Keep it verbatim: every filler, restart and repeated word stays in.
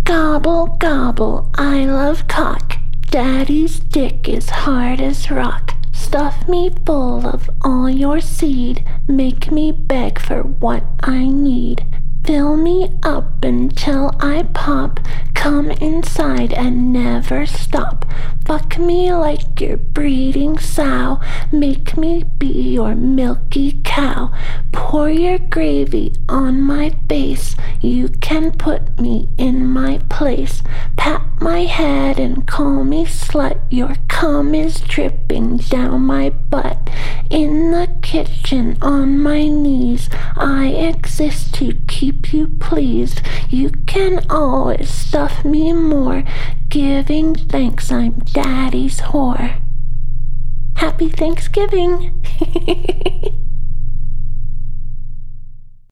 Gobble, gobble, I love cock. Daddy's dick is hard as rock. Stuff me full of all your seed. Make me beg for what I need. Fill me up until I pop. Come inside and never stop. Fuck me like your breeding sow. Make me be your milky cow. Pour your gravy on my face. You can put me in my place. Pat my head and call me slut. Your cum is dripping down my butt. In the kitchen on my knees, I exist to keep you pleased. You can always stuff me more. Giving thanks, I'm daddy's whore. Happy Thanksgiving!